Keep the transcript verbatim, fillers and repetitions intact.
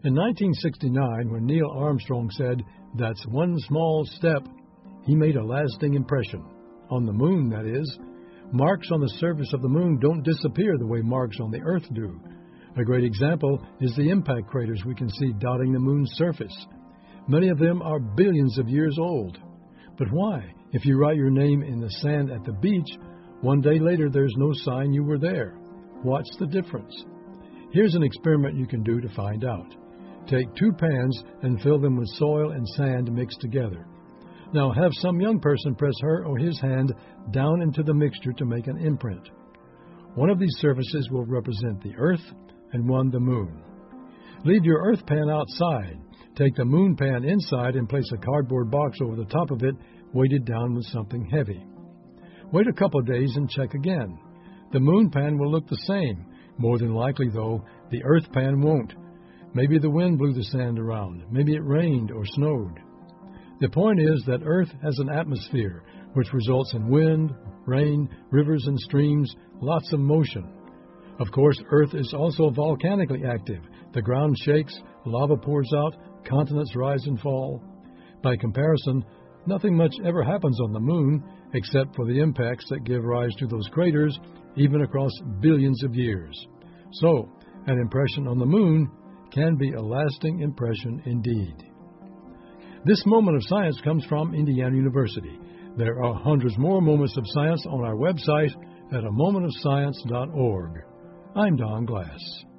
In nineteen sixty-nine, when Neil Armstrong said, "That's one small step," he made a lasting impression. On the moon, that is. Marks on the surface of the moon don't disappear the way marks on the Earth do. A great example is the impact craters we can see dotting the moon's surface. Many of them are billions of years old. But why? If you write your name in the sand at the beach, one day later there's no sign you were there. What's the difference? Here's an experiment you can do to find out. Take two pans and fill them with soil and sand mixed together. Now have some young person press her or his hand down into the mixture to make an imprint. One of these surfaces will represent the Earth and one the moon. Leave your Earth pan outside. Take the moon pan inside and place a cardboard box over the top of it, weighted down with something heavy. Wait a couple of days and check again. The moon pan will look the same. More than likely, though, the Earth pan won't. Maybe the wind blew the sand around. Maybe it rained or snowed. The point is that Earth has an atmosphere, which results in wind, rain, rivers and streams, lots of motion. Of course, Earth is also volcanically active. The ground shakes, lava pours out, continents rise and fall. By comparison, nothing much ever happens on the moon, except for the impacts that give rise to those craters, even across billions of years. So, an impression on the moon can be a lasting impression indeed. This moment of science comes from Indiana University. There are hundreds more moments of science on our website at a moment of science dot org. I'm Don Glass.